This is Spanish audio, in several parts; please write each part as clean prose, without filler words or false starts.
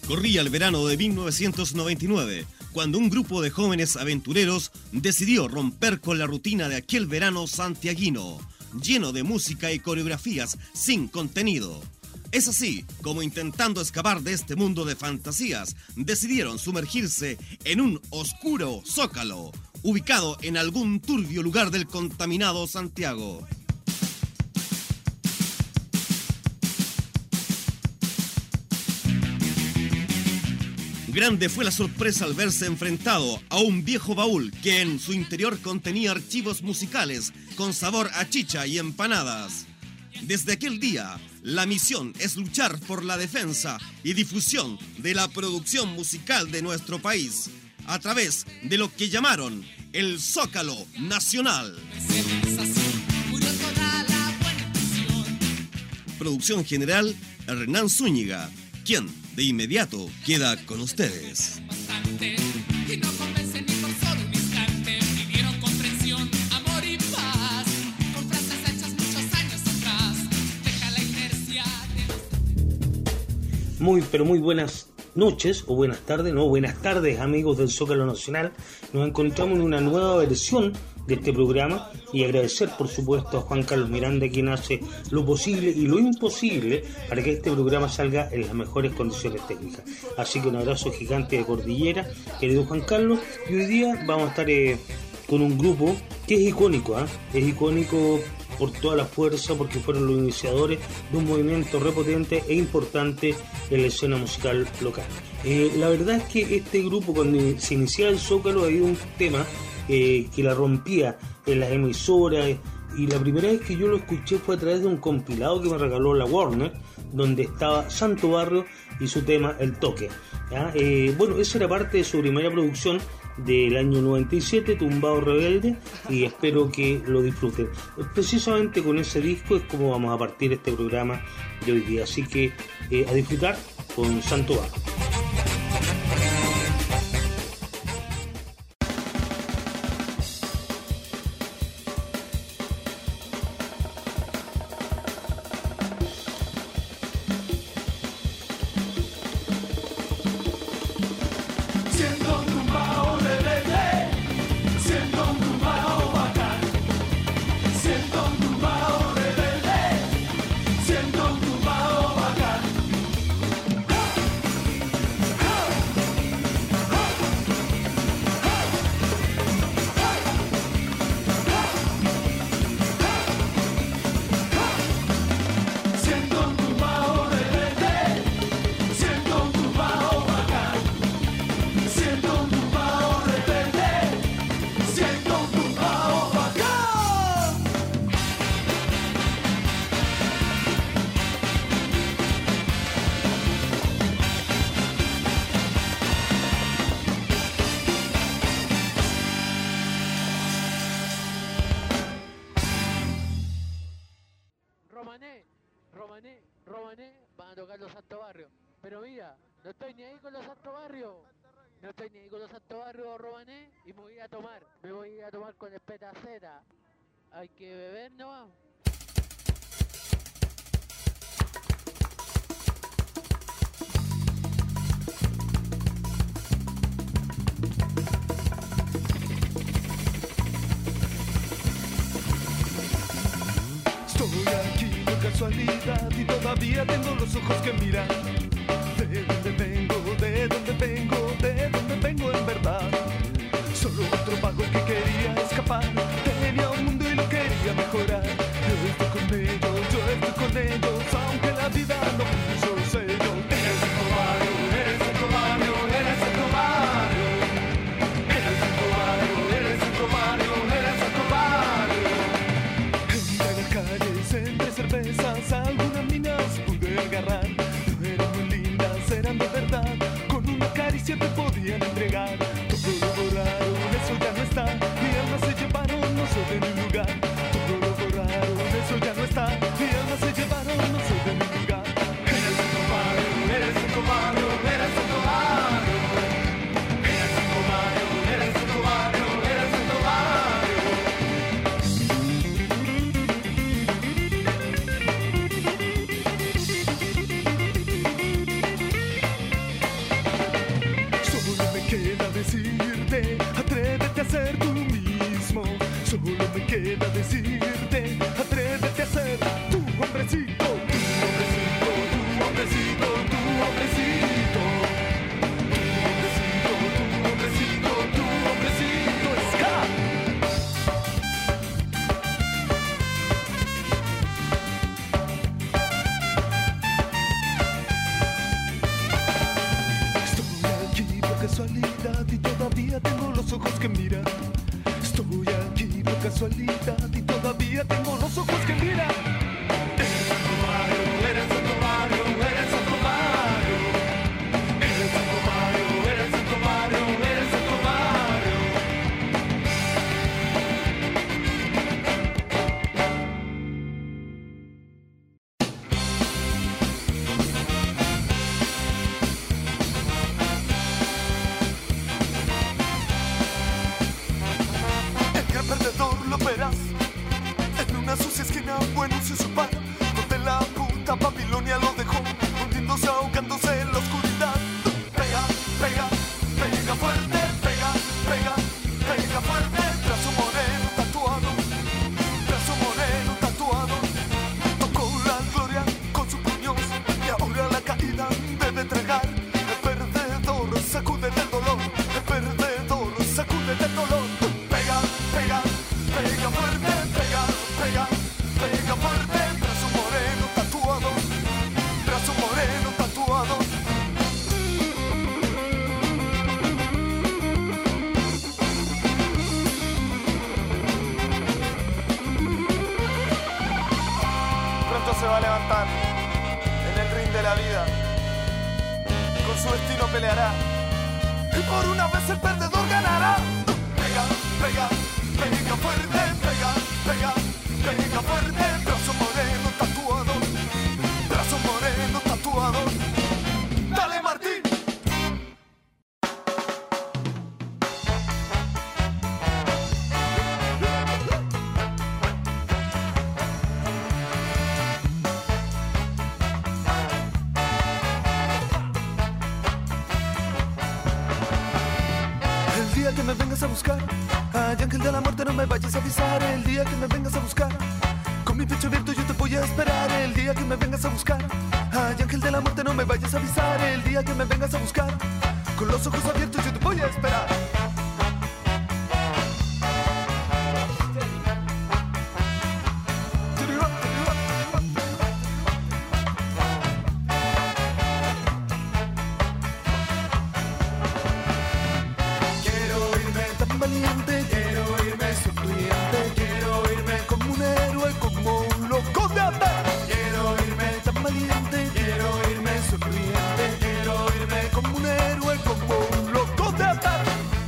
Corría el verano de 1999, cuando un grupo de jóvenes aventureros decidió romper con la rutina de aquel verano santiaguino, lleno de música y coreografías sin contenido. Es así como, intentando escapar de este mundo de fantasías, decidieron sumergirse en un oscuro zócalo, ubicado en algún turbio lugar del contaminado Santiago. Grande fue la sorpresa al verse enfrentado a un viejo baúl que en su interior contenía archivos musicales con sabor a chicha y empanadas. Desde aquel día, la misión es luchar por la defensa y difusión de la producción musical de nuestro país, a través de lo que llamaron el Zócalo Nacional. Producción general, Hernán Zúñiga, quien de inmediato queda con ustedes. Muy buenas noches o buenas tardes, buenas tardes amigos del Zócalo Nacional. Nos encontramos en una nueva versión de este programa y agradecer por supuesto a Juan Carlos Miranda, quien hace lo posible y lo imposible para que este programa salga en las mejores condiciones técnicas. Así que un abrazo gigante de cordillera, querido Juan Carlos, y hoy día vamos a estar con un grupo que es icónico, es icónico por toda la fuerza, porque fueron los iniciadores de un movimiento repotente e importante en la escena musical local. La verdad es que este grupo, cuando se iniciaba el Zócalo, había un tema que la rompía en las emisoras, y la primera vez que yo lo escuché fue a través de un compilado que me regaló la Warner, donde estaba Santo Barrio y su tema El Toque, ¿ya? Esa era parte de su primera producción del año 97, Tumbado Rebelde, y espero que lo disfruten. Precisamente con ese disco es como vamos a partir este programa de hoy día, así que a disfrutar con Santo Barrio. Romané, van a tocar los Santo Barrio. Pero mira, no estoy ni ahí con los Santo Barrio. No estoy ni ahí con los Santo Barrio, Romané, y me voy a tomar. Me voy a ir a tomar con el Petaceta. Hay que beber, ¿no? Estoy aquí por casualidad y todavía tengo los ojos que miran. ¿De dónde vengo? ¿De dónde vengo? ¿De dónde vengo en verdad? Solo otro vago que quería escapar. Tenía un mundo y lo quería mejorar. Yo estoy con ellos, aunque la vida no puso sello. Eres el cobarde, eres el cobarde, eres el cobarde. Eres el cobarde, eres el cobarde, eres el cobarde. En las calles, entre cervezas, algunas minas pude agarrar. No eran muy lindas, eran de verdad. Con una caricia te podían entregar. Todo lo borraron, eso ya no está. Mi alma se llevaron, no soy de mi lugar. Todo lo borraron, eso ya no está. Mi alma se llevaron, no soy de mi lugar. Eres el cobarde, eres el cobarde, eres el cobarde. Eres el cobarde, eres el cobarde, eres el cobarde. casualidad y todavía tengo los ojos que miran. Estoy aquí por casualidad y todavía tengo los ojos que miran. Eres Santo Mario, eres Santo Mario, eres Santo Mario. Eres Santo Mario, eres Santo Mario, eres Santo Mario. El gran perdedor lo verás en una sucia esquina, bueno se su par, donde la puta Babilonia lo dejó, hundiéndose, ahogándose en la oscuridad. Pega, pega, pega fuerte, pega, pega, pega fuerte. Brazo moreno tatuado, brazo moreno tatuado. Tocó la gloria con su puño y ahora la caída debe tragar. El perdedor sacude del dolor, el perdedor sacude del dolor. Pega, pega, pega fuerte, pega, pega, pega fuerte. Brazo moreno tatuado, brazo moreno tatuado. Pronto se va a levantar en el ring de la vida, con su destino peleará y por una vez el perdedor ganará. Pega, pega, pega fuerte, pega, pega, pega fuerte. Brazo moreno tatuado, brazo moreno tatuado. Dale Martín. El día que me vengas a buscar, ay ángel de la muerte no me vayas a avisar. El día que me vengas a buscar, con mi pecho abierto yo te voy a esperar. El día que me vengas a buscar, ay ángel de la muerte no me vayas a avisar. El día que me vengas a buscar, con los ojos abiertos yo te voy a esperar. Quiero irme tan valiente, quiero irme sonriente, quiero irme como un héroe, como un loco de andar. Quiero irme tan valiente, quiero irme sonriente, quiero irme como un héroe, como un loco de andar.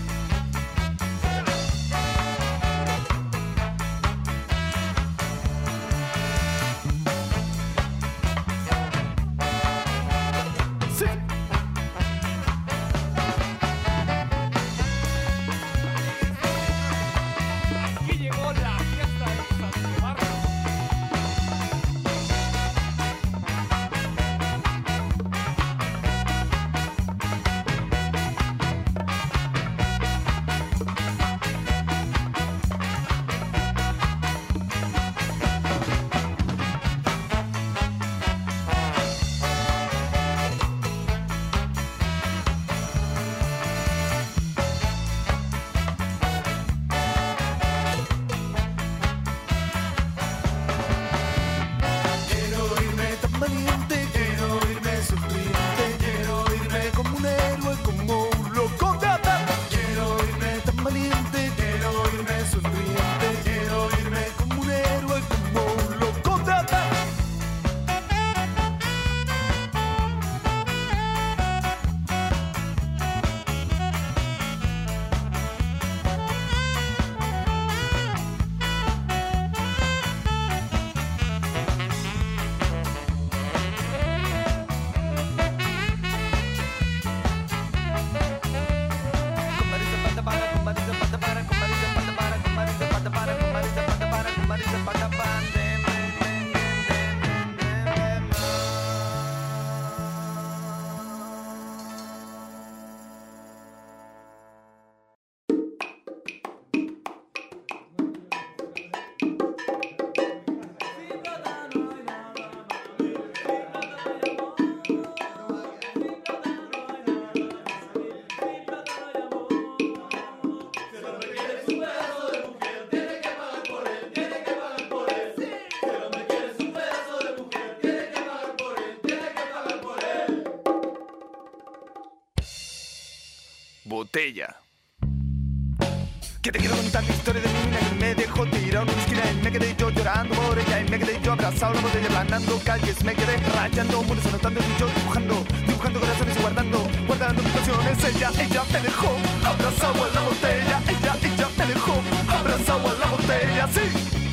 botella. Que te quiero contar la historia de mi mina que me dejó tirado en una esquina y me quedé yo llorando por ella y me quedé yo abrazado a la botella, aplanando calles, me quedé rayando muros, anotando y yo dibujando corazones y guardando situaciones. Ella me dejó abrazado a la botella, ella me dejó abrazado a la botella, sí.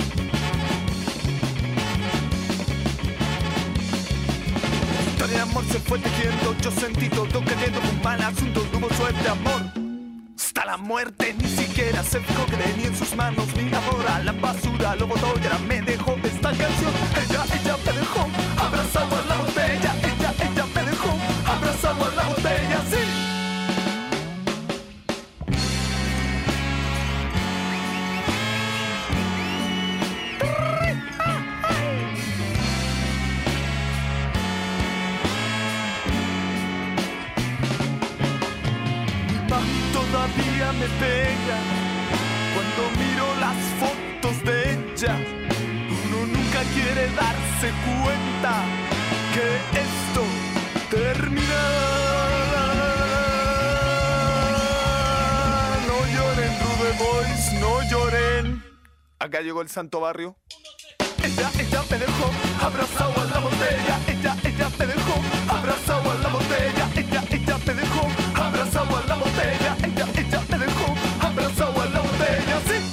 La historia de amor se fue tejiendo, yo sentí todo cayendo, un mal asunto, no hubo suerte, amor. Hasta la muerte ni siquiera se fijó que tenía en sus manos mi amor, a la basura lo botó y ahora me dejó esta canción. Ella me dejó abrazado a la botella, ella me dejó abrazado a la botella, sí. Todavía me pega cuando miro las fotos de ella. Uno nunca quiere darse cuenta que esto termina. No lloren, Rude Boys, no lloren. Acá llegó el Santo Barrio. Ella me dejó abrazado a la botella, ella me dejó abrazado a la botella, ella me dejó abrazado a la botella, ella me dejó abrazado a la botella, sí.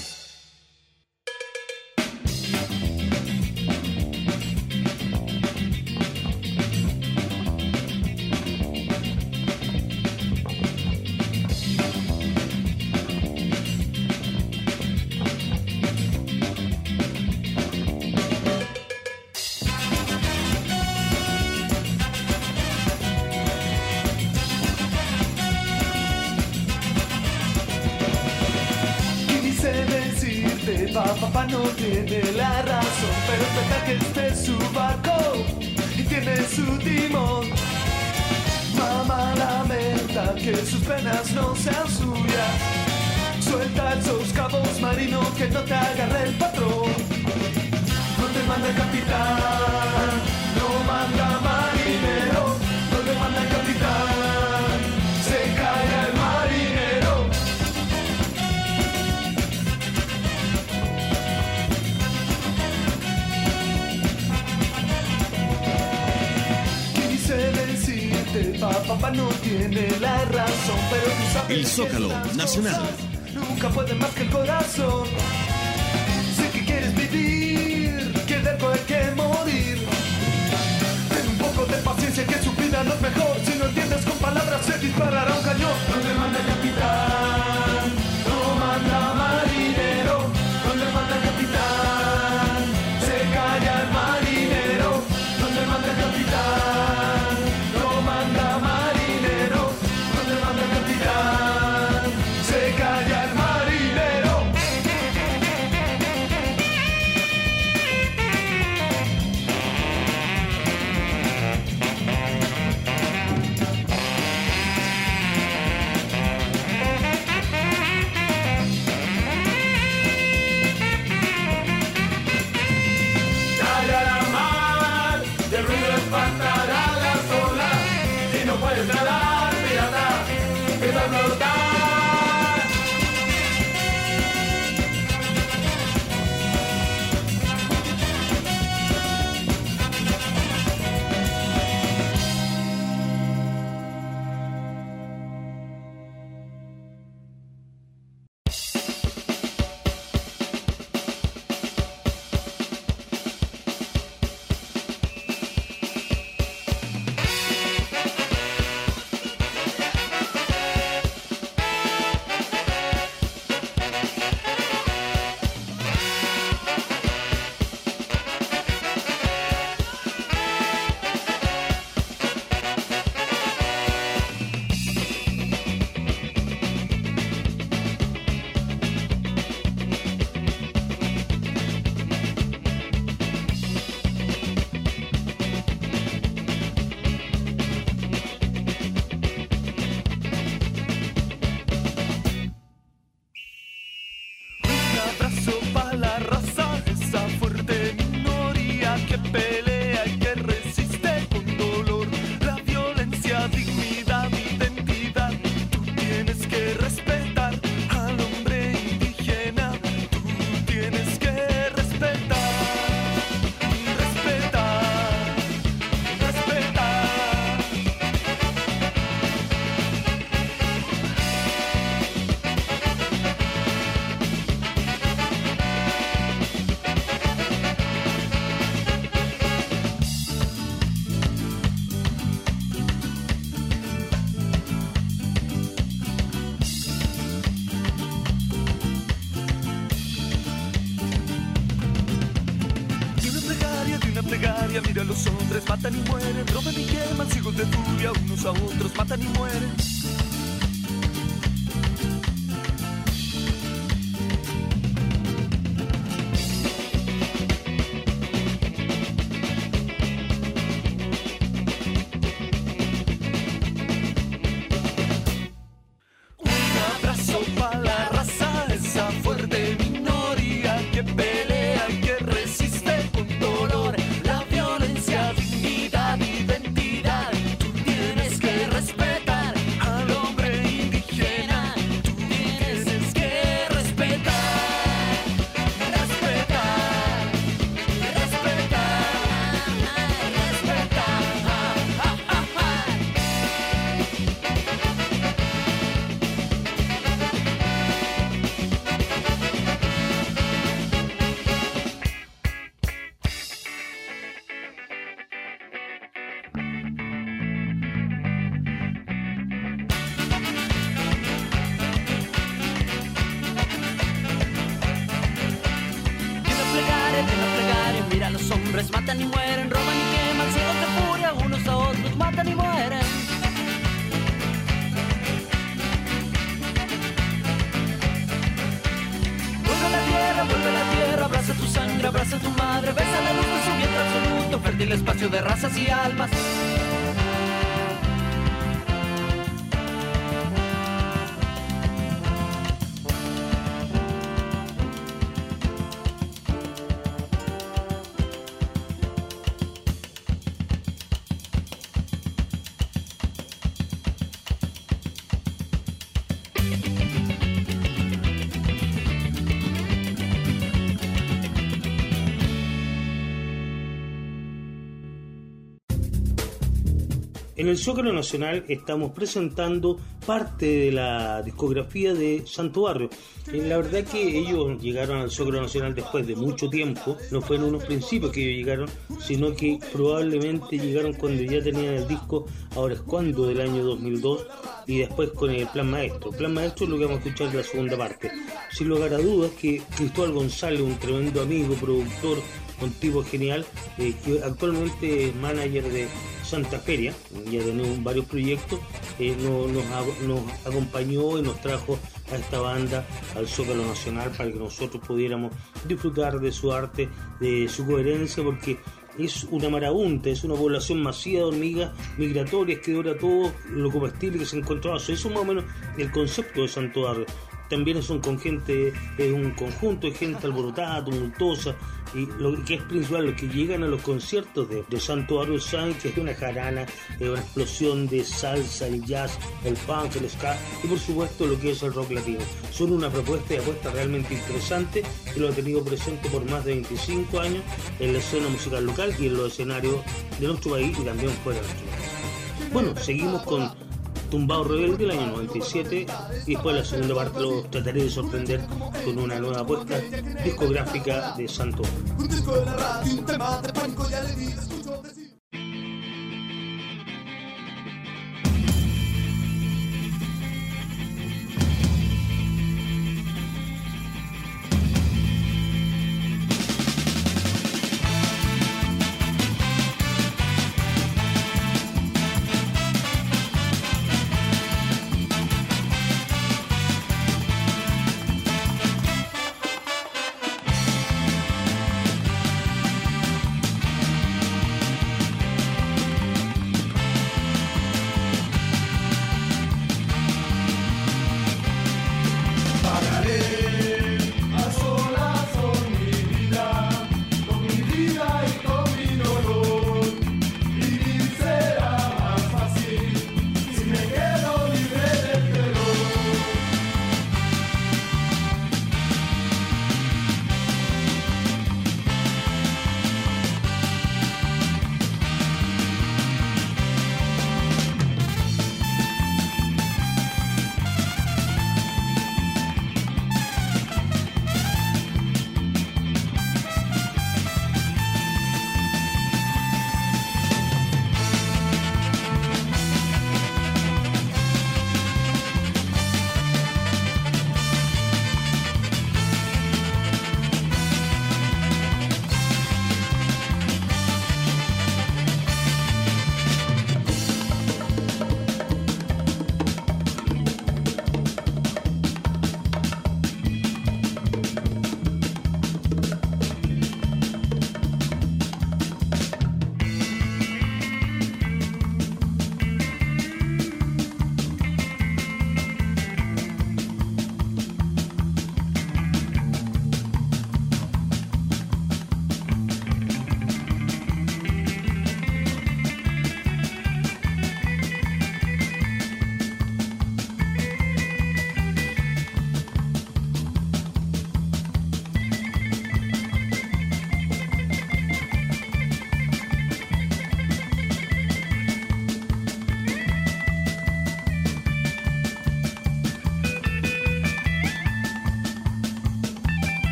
Papá no tiene la razón, pero es verdad que este es su barco y tiene su timón. Mamá lamenta que sus penas no sean suyas. Suelta esos cabos, marino, que no te agarre el patrón. No te manda el capitán, no manda marinero. No te manda el capitán, se calla el marinero. Papá no tiene la razón, pero tú sabes el Zócalo Nacional. Nunca puede más que el corazón. Sé que quieres vivir, que de algo hay que morir. Ten un poco de paciencia, que su vida no es mejor. Si no entiendes con palabras, se disparará un cañón. ¿Dónde manda el capitán? No manda marinero. ¿Dónde manda el capitán? Se calla el marinero. ¿Dónde manda el capitán? No manda marinero. ¿Dónde manda el capitán? Se calla el marinero. hombres matan y mueren, roban y queman, ciegos de furia, unos a otros matan y mueren. Matan y mueren, roban y queman, ciegos de furia, unos a otros matan y mueren. Vuelve la tierra, abraza tu sangre, abraza tu madre, besa la luz de su vientre absoluto, fértil espacio de razas y almas. En el Zócalo Nacional estamos presentando parte de la discografía de Santo Barrio. La verdad que ellos llegaron al Zócalo Nacional después de mucho tiempo, no fue en unos principios que ellos llegaron, sino que probablemente llegaron cuando ya tenían el disco Ahora es Cuando del año 2002 y después con el Plan Maestro. Plan Maestro es lo que vamos a escuchar en la segunda parte. Sin lugar a dudas que Cristóbal González, un tremendo amigo, productor, un tipo genial, que actualmente es manager de Santa Feria, ya tenemos varios proyectos, nos acompañó y nos trajo a esta banda al Zócalo Nacional para que nosotros pudiéramos disfrutar de su arte, de su coherencia, porque es una marabunta, es una población masiva de hormigas migratorias que devora todo lo comestible que se encontraba. Eso es más o menos el concepto de Santo Barrio. También es un conjunto de gente alborotada, tumultuosa, y lo que es principal, los que llegan a los conciertos de Santo Barrio saben que es una jarana, una explosión de salsa, el jazz, el punk, el ska y por supuesto lo que es el rock latino. Son una propuesta de apuesta realmente interesante que lo ha tenido presente por más de 25 años en la escena musical local y en los escenarios de nuestro país y también fuera de nuestro país. Bueno, seguimos con Tumbado Rebelde del año 97 y después la segunda parte los trataré de sorprender con una nueva apuesta discográfica de Santo. Un disco de la radio, un tema de pánico y alegría, escucho decir.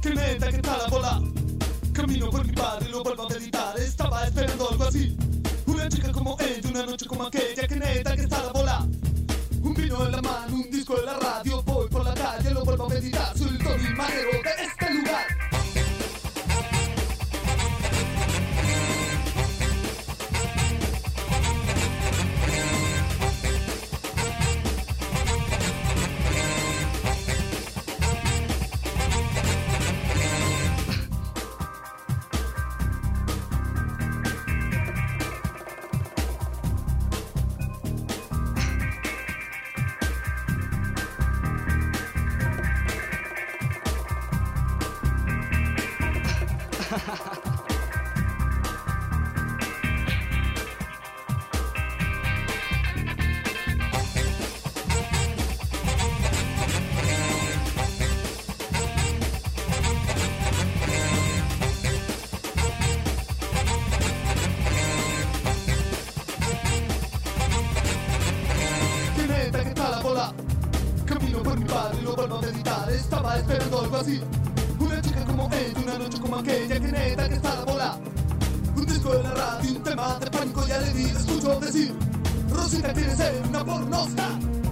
que neta que está la bola. Camino por mi barrio y lo vuelvo a meditar. Estaba esperando algo así. Una chica como ella, una noche como aquella, que neta que está la bola. Un vino en la mano, un disco en la radio. Voy por la calle, lo vuelvo a meditar. Soy el Tony Manero de este lugar. Camino por mi barrio y lo vuelvo a meditar. Estaba esperando algo así. Una chica como ella, una noche como aquella, que neta que está la bola. Un disco en la radio, un tema de pánico y alegría. Escucho decir: Rosita quiere ser una pornostar.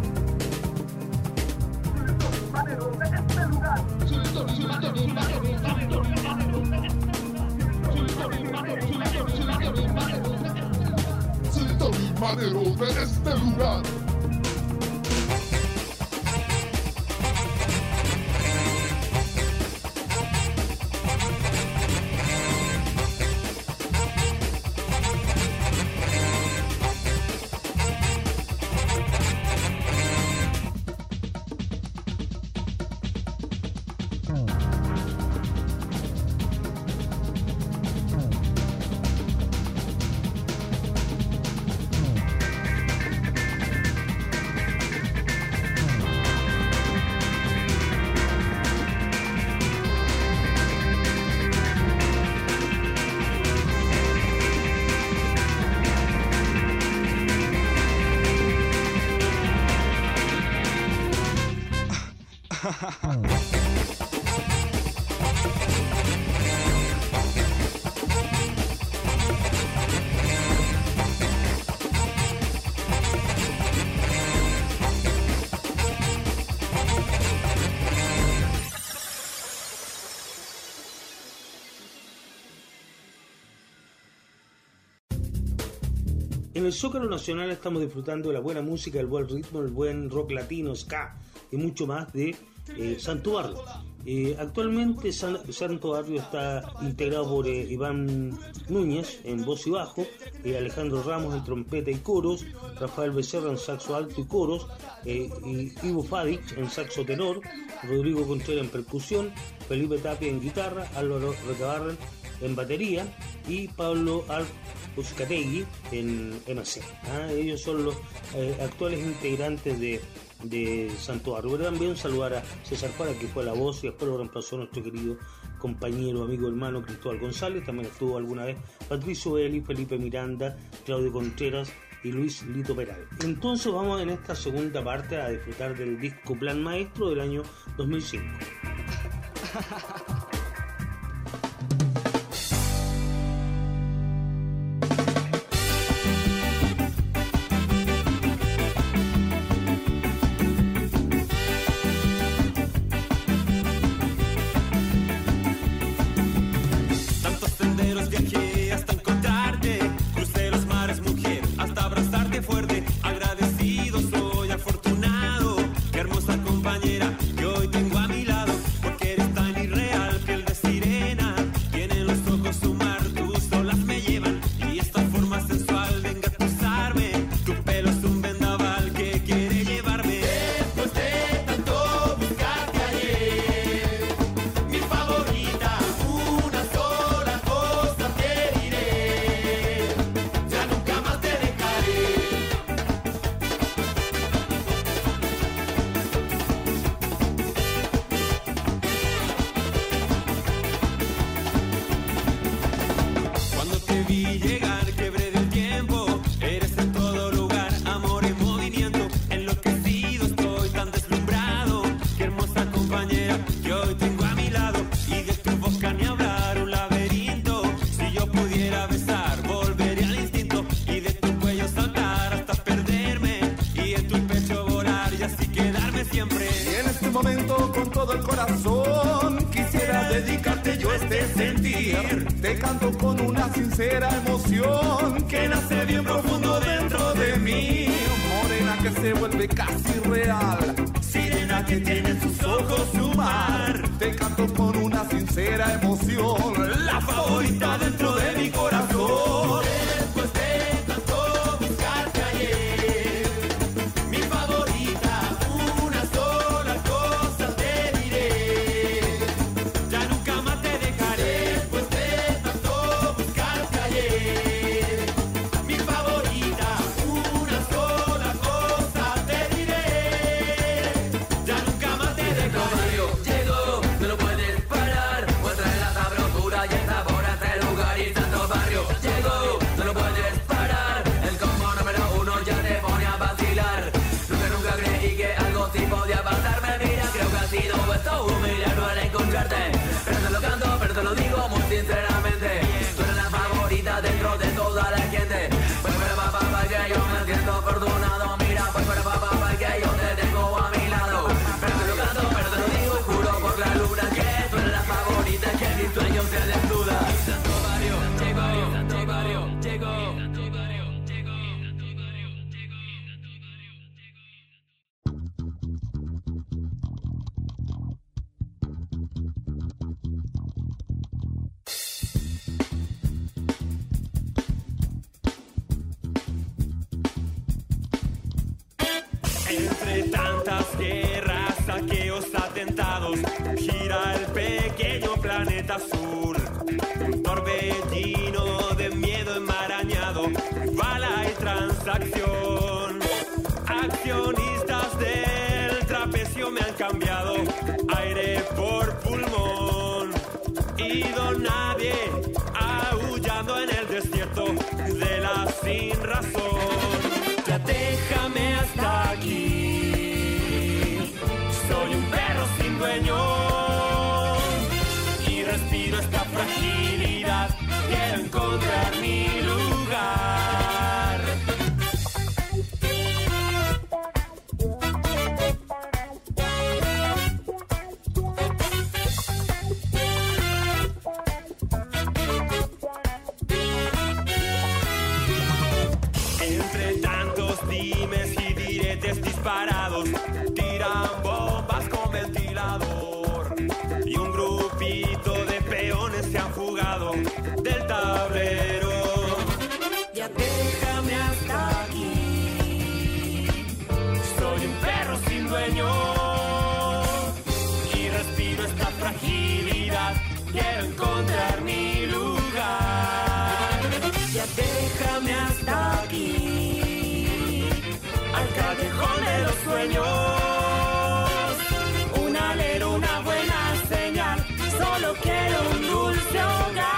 Soy el Tony Manero de este lugar. En el Zócalo Nacional estamos disfrutando de la buena música, el buen ritmo, el buen rock latino, ska y mucho más de Santo Barrio. Actualmente Santo Barrio está integrado por Iván Núñez en voz y bajo, Alejandro Ramos en trompeta y coros, Rafael Becerra en saxo alto y coros, y Ivo Fadic en saxo tenor, Rodrigo Contreras en percusión, Felipe Tapia en guitarra, Álvaro Recabarren en batería y Pablo Uzcategui en MC. Ellos son los actuales integrantes de Santo Barrio. Pero también saludar a César Para, que fue la voz y después lo reemplazó nuestro querido compañero, amigo, hermano Cristóbal González. También estuvo alguna vez Patricio Eli, Felipe Miranda, Claudio Contreras y Luis Lito Peral. Entonces vamos en esta segunda parte a disfrutar del disco Plan Maestro del año 2005. Compañera que hoy tengo a mi lado, porque eres tan irreal. momento con todo el corazón. Quisiera dedicarte yo este sentir. Te canto con una sincera emoción que nace bien profundo dentro de mí. Morena que se vuelve casi real, sirena que tiene en sus ojos su mar. Te canto con una sincera emoción, la favorita dentro de mi corazón. Después te canto buscarte ayer, mi favorita, una sola cosa te diré, ya nunca más te dejaré. Después te canto buscarte ayer, mi favorita, una sola cosa te diré, ya nunca más te dejaré. Llegó, no lo puedes parar, muestra la sabrosura y el sabor a este lugar y santo barrio. Llegó, no lo puedes parar, el combo número 1 ya te pone a vacilar. Nunca creí que algo así podía pasarme. Mira, creo que ha sido esto un milagro al encontrarte. Pero te lo canto, pero te lo digo muy sinceramente, tú eres la favorita dentro de toda la gente. Pues pero papá, que yo me siento afortunado. Mira, pues pero papá, que yo te tengo a mi lado. Pero te lo canto, pero te lo digo y juro por la luna que tú eres la favorita, que mi sueño se desnuda. Santo barrio, llegó, Santo barrio, llegó. Entre tantas guerras, saqueos, atentados, gira el pequeño planeta azul. Un torbellino de miedo enmarañado, bala y transacción. Accionistas del trapecio me han cambiado aire por pulmón. Y don nadie aullando en el desierto de la sin razón. Ya déjame hasta aquí, soy un perro sin dueño y respiro esta fragilidad, quiero encontrar mi lugar. Entre tantos dimes y diretes disparados, tiran bombas con ventilador. Y un grupito de peones se han fugado del tablero. Ya déjame hasta aquí, soy un perro sin dueño y respiro esta fragilidad, quiero encontrar mi lugar. Ya déjame hasta aquí, al callejón de los sueños. Un alero, una buena señal, solo quiero un dulce hogar.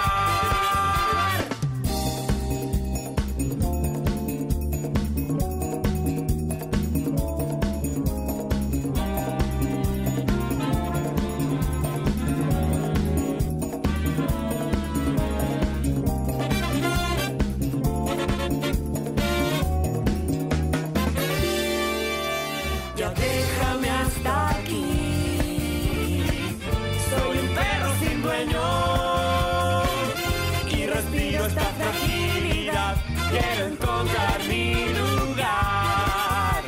Ya déjame hasta aquí, soy un perro sin dueño y respiro esta fragilidad, quiero encontrar mi lugar.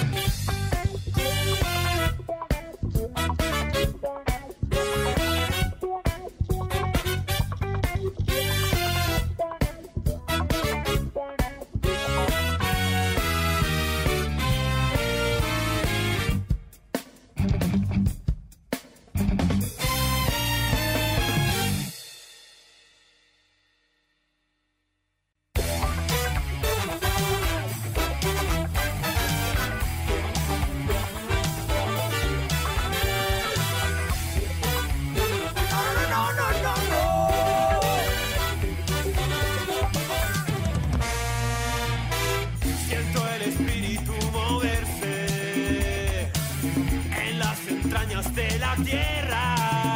Siento el espíritu moverse en las entrañas de la tierra.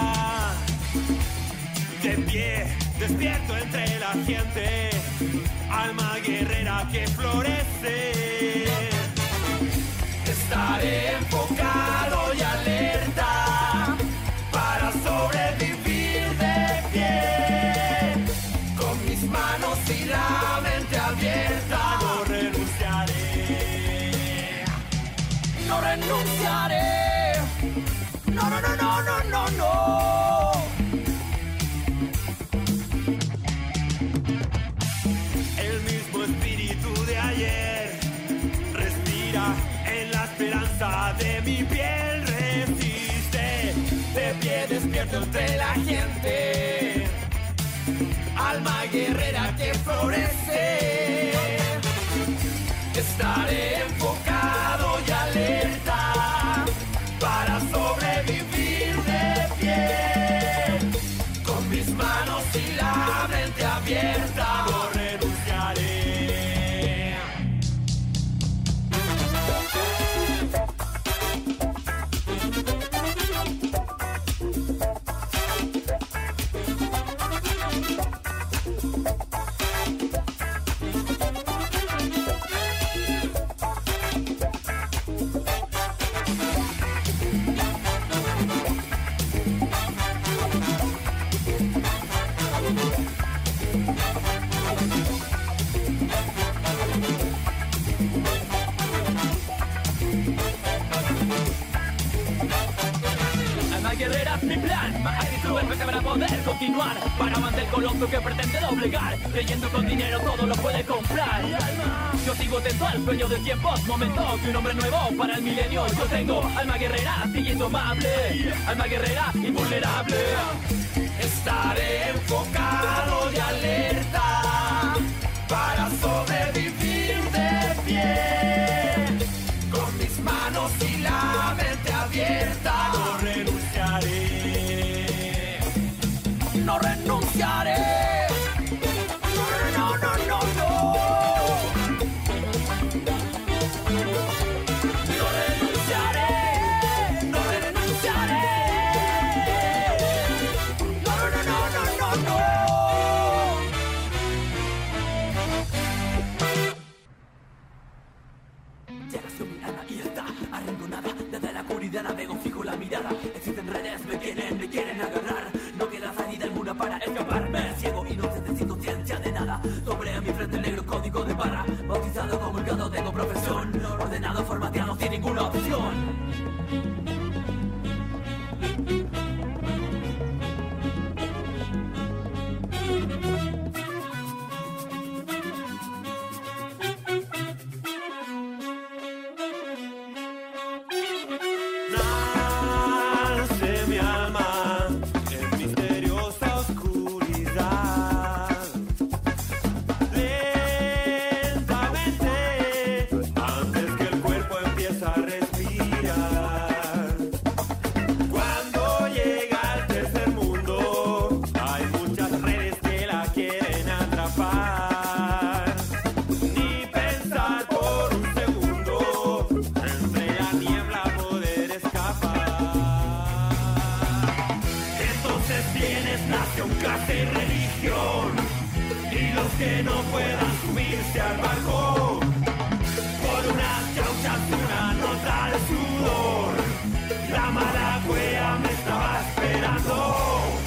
De pie, despierto entre la gente, alma guerrera que florece. Estaré enfocado y alerta El mismo espíritu de ayer respira en la esperanza de mi piel, resiste de pie despierto entre la gente, alma guerrera que florece. Estaré enfocado y alerta para sobrevivir de pie, con mis manos y la mente abierta. No renunciaré. Para poder continuar, para mantener el coloso que pretende doblegar, creyendo con dinero todo lo puede comprar. Yo sigo atento al sueño de tiempos, momento que un hombre nuevo para el milenio. Yo tengo alma guerrera, siguiendo amable, alma guerrera invulnerable. Estaré enfocado y alerta para sobrevivir de pie, con mis manos y la mente abierta. No renunciaré. No renunciaré. No, no, no, no, no. No renunciaré. No renunciaré. No, no, no, no, no, no. Llega su mirada y está arrinconada. Desde la oscuridad navego fijo la mirada. Existen redes, me quieren agarrar. No queda salida alguna para escaparme. Ciego, inocente, sin conciencia de nada. Sobre mi frente el negro código de barra. Bautizado, comulgado, tengo profesión. Ordenado, formateado, sin ninguna opción. Que no puedan subirse al barco por unas chauchas, una nota de sudor. La mala cueva me estaba esperando.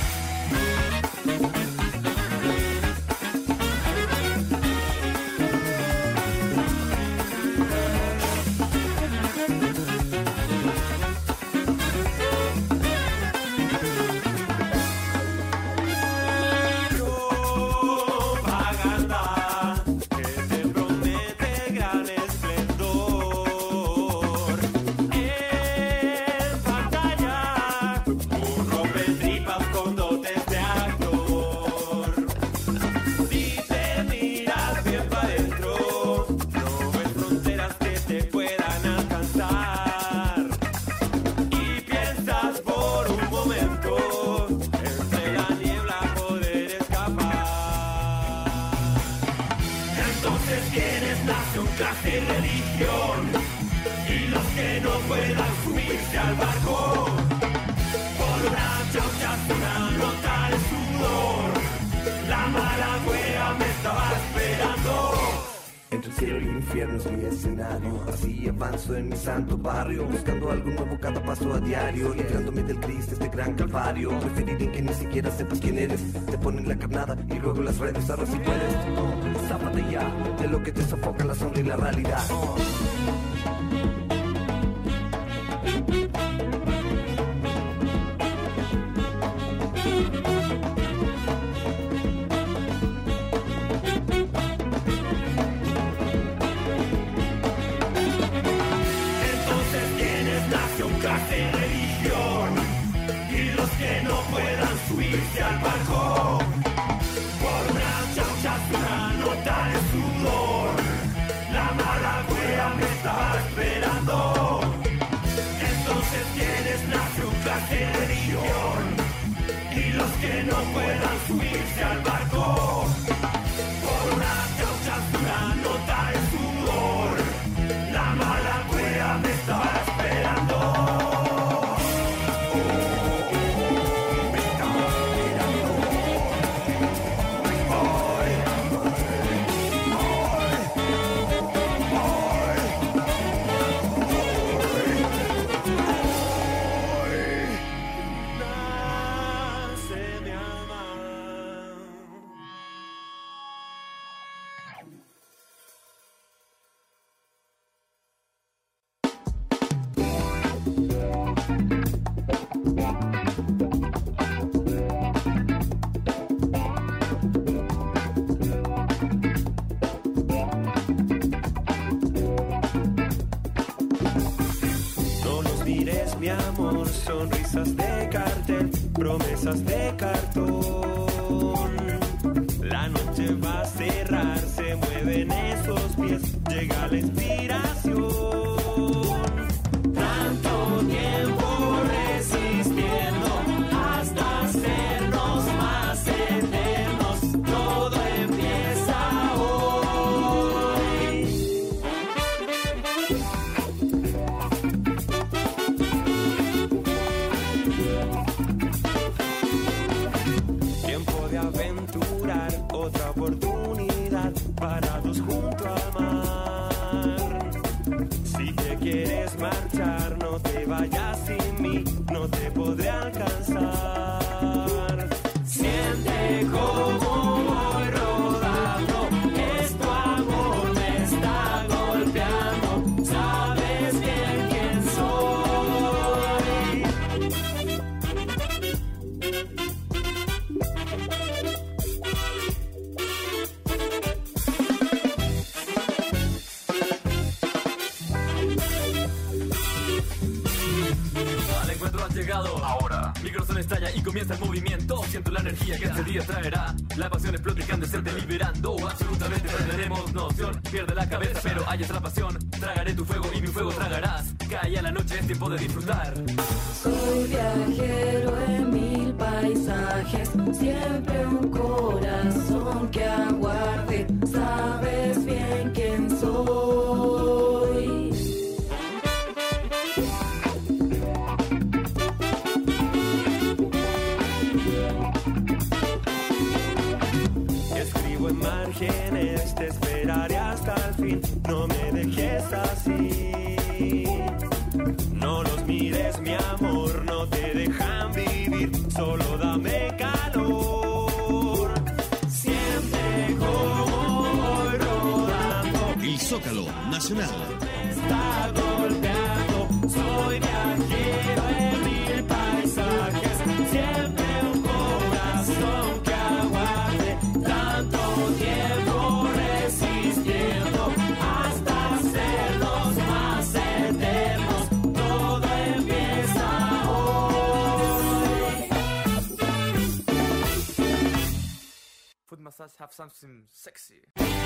En mi santo barrio, buscando algo nuevo cada paso a diario, librándome del gris de este gran calvario. Preferiría que ni siquiera sepas quién eres. Te ponen la carnada y luego las redes. Ahora si puedes, zápate ya de lo que te sofoca la sombra y la realidad. televisión. Y los que no puedan subirse al barco por una chaucha, una nota de sudor, la mala cueva me estaba esperando. Sonrisas de cartel, promesas de cartón. La noche va a cerrar, se mueven esos pies, llega la inspiración. Tanto tiempo resistiendo hasta hacernos más eternos. Todo empieza hoy. Otra oportunidad, parados junto al mar. Si te quieres marchar, no te vayas sin mí, no te podré alcanzar. Siente como voy rodando, es tu amor me está golpeando. Sabes bien quién soy. Ahora mi corazón estalla y comienza el movimiento. Siento la energía que este día traerá. La pasión explota y candescente liberando. Absolutamente perderemos noción. Pierde la cabeza pero hay otra pasión. Tragaré tu fuego y mi fuego tragarás. Cae la noche, es tiempo de disfrutar. Soy viajero en mil paisajes. Siempre un corazón que aguarde. Sabes bien quién soy. Escribo en márgenes, te esperaré hasta el fin. No me dejes así. No los mires, mi amor, no te dejan vivir. Solo dame calor. Siempre como voy rodando. El Zócalo Nacional. Está golpeando. Soy viajero en mil paisajes. Siempre un corazón que aguarde. Tanto tiempo resistiendo hasta hacernos más eternos. Todo empieza hoy. Foot massage have something sexy.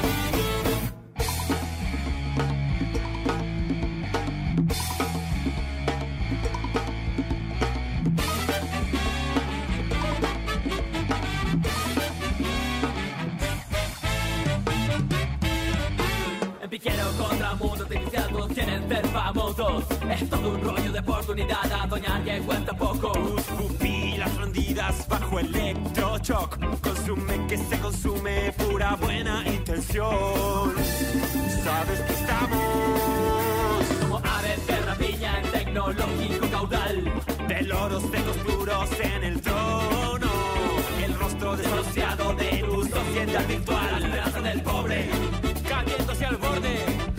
Piquero contra mundo de iniciados quieren ser famosos. Es todo un rollo de oportunidad, a soñar que cuesta poco. Tus pupilas prendidas bajo electroshock. Consume que se consume, pura buena intención. Sabes que estamos como aves de rapiña en tecnológico caudal. de loros duros en el trono. El rostro desasociado de tu sociedad virtual. La esperanza del pobre cayéndose al borde.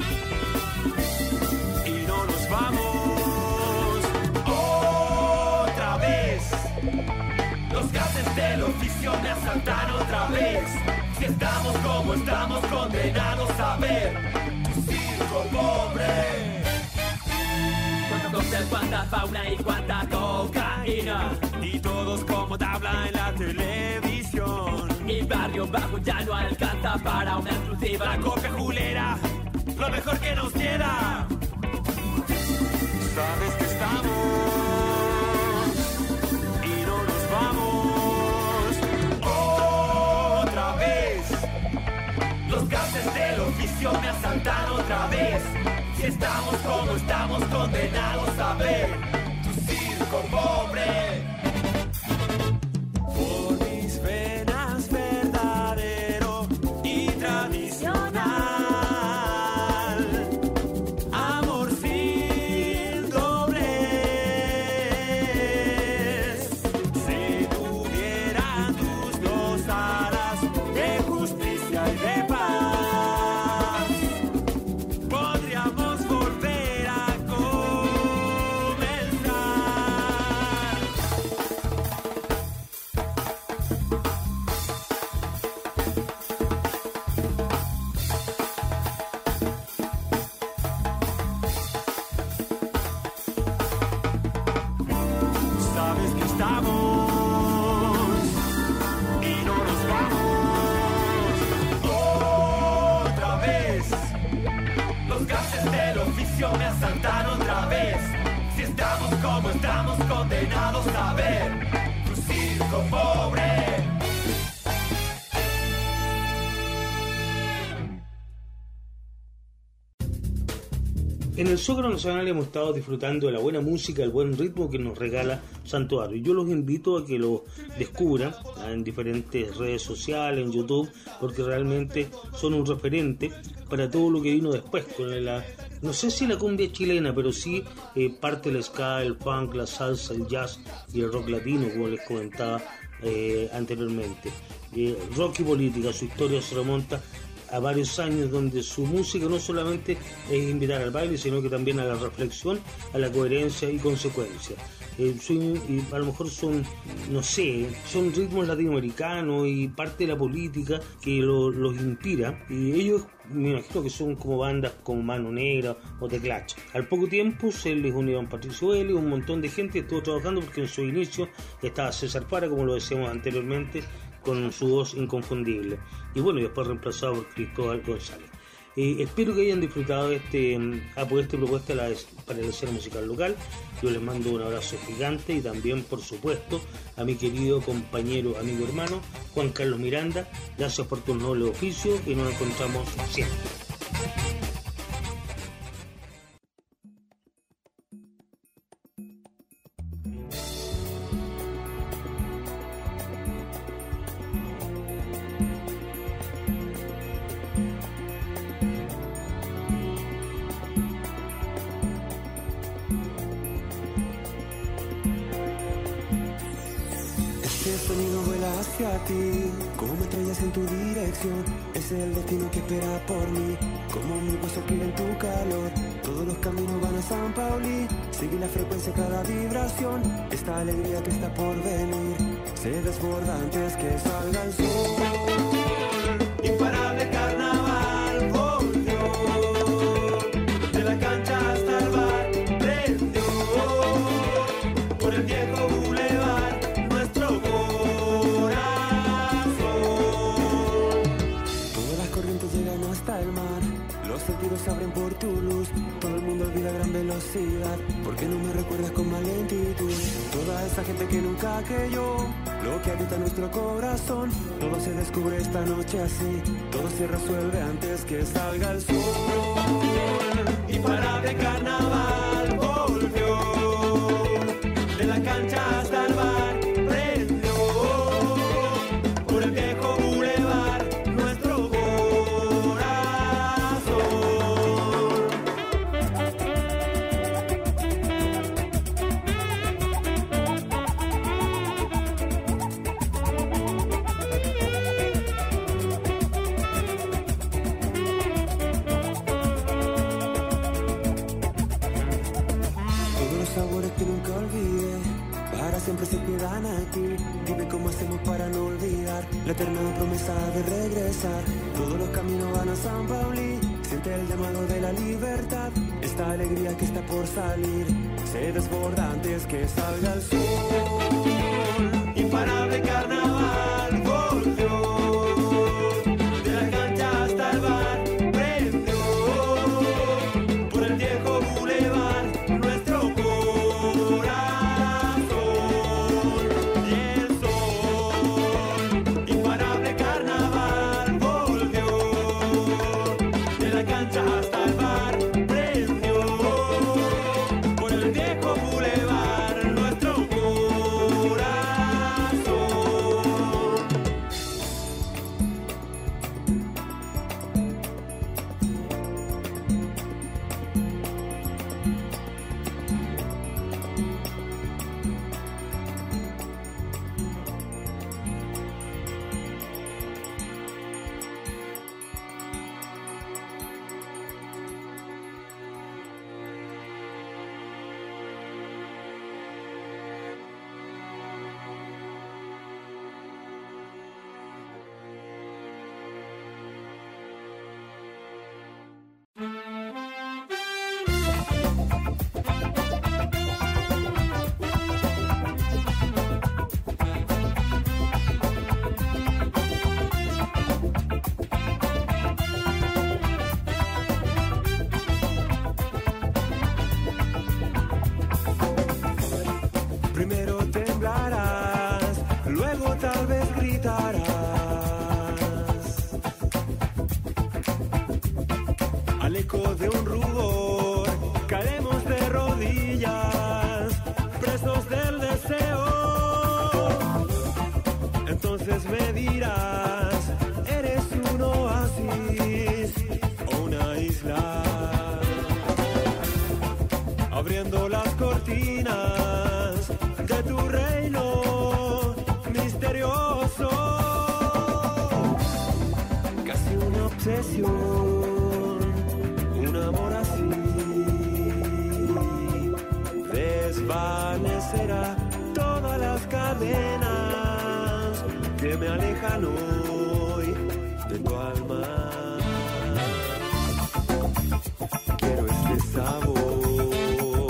Y no nos vamos otra vez. Los gases del oficio me asaltan otra vez. Si estamos como estamos condenados a ver tu circo pobre. Cuánto cóctel, cuánta fauna y cuánta cocaína. Y todos como tabla en la televisión. Y barrio bajo ya no alcanza para una exclusiva. La copia julera, lo mejor que nos queda. Sabes que estamos aquí estamos y no nos vamos. Otra vez, los gases del oficio me asaltan otra vez. Si estamos como estamos condenados a ver tu circo pobre. En el Zócalo Nacional hemos estado disfrutando de la buena música, el buen ritmo que nos regala Santuario. Yo los invito a que lo descubran en diferentes redes sociales, en YouTube, porque realmente son un referente para todo lo que vino después, con no sé si la cumbia chilena, pero sí parte del ska, el funk, la salsa, el jazz y el rock latino, como les comentaba anteriormente. Rock y política, su historia se remonta a varios años, donde su música no solamente es invitar al baile, sino que también a la reflexión, a la coherencia y consecuencia. Y a lo mejor son, no sé, son ritmos latinoamericanos y parte de la política que los inspira, y ellos me imagino que son como bandas como Mano Negra o The Clash. Al poco tiempo se les unieron Patricio Vélez, un montón de gente estuvo trabajando, porque en su inicio estaba César Para, como lo decíamos anteriormente, con su voz inconfundible, y bueno, y después reemplazado por Cristóbal González. Espero que hayan disfrutado esta propuesta para la escena musical local. Yo les mando un abrazo gigante, y también, por supuesto, a mi querido compañero, amigo, hermano Juan Carlos Miranda. Gracias por tu noble oficio y nos encontramos siempre. Como estrellas en tu dirección, ese es el destino que espera por mí. Como mi hueso quiere en tu calor, todos los caminos van a San Pauli. Sigue la frecuencia, cada vibración, esta alegría que está por venir se desborda antes que salga el sol. Imparable carnaval volvió, de la cancha hasta el bar prendió, por el viejo bulevar nuestro corazón. Todas las corrientes llegan hasta el mar, los sentidos se abren por tu luz. Todo el mundo olvida a gran velocidad, porque no me recuerdas con más lentitud. Toda esa gente que nunca creyó lo que habita nuestro corazón, todo se descubre esta noche así, todo se resuelve antes que salga el sol. Imparable carnaval volvió, de la cancha hasta el bar prendió, por el viejo bulevar nuestro corazón. Siempre se quedan aquí. Dime cómo hacemos para no olvidar la eterna promesa de regresar. Todos los caminos van a San Pauli. Siente el llamado de la libertad. Esta alegría que está por salir se desborda antes que salga el sol. Imparable carnaval volvió, de la cancha hasta el bar prendió, por el viejo bulevar nuestro corazón. Hasta el bar prendió, por el viejo bulevar nuestro corazón. dirás, eres un oasis o una isla. Abriendo las cortinas de tu reino misterioso. Casi una obsesión, un amor así desvanecerá todas las cadenas que me alejan hoy de tu alma. Quiero este sabor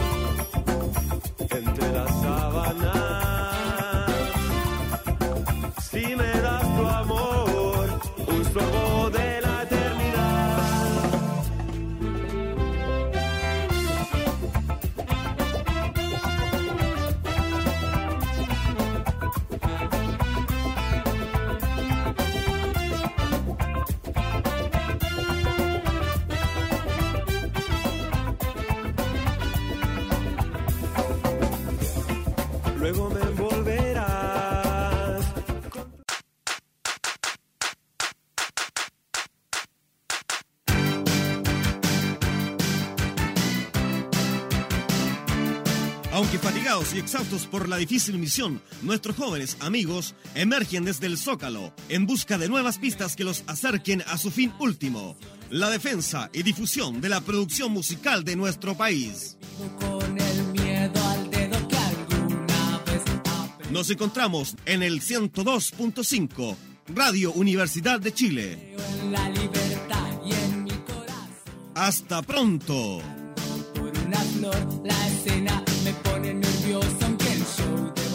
entre las sábanas. Si me das tu amor, un sorbo de la eternidad. Luego me envolverás con Aunque fatigados y exhaustos por la difícil misión, nuestros jóvenes amigos emergen desde el Zócalo en busca de nuevas pistas que los acerquen a su fin último, la defensa y difusión de la producción musical de nuestro país. Con el miedo al dedo que alguna vez Nos encontramos en el 102.5, Radio Universidad de Chile. en la libertad y en mi corazón. ¡Hasta pronto! Por una flor, la escena me pone nervioso aunque el show de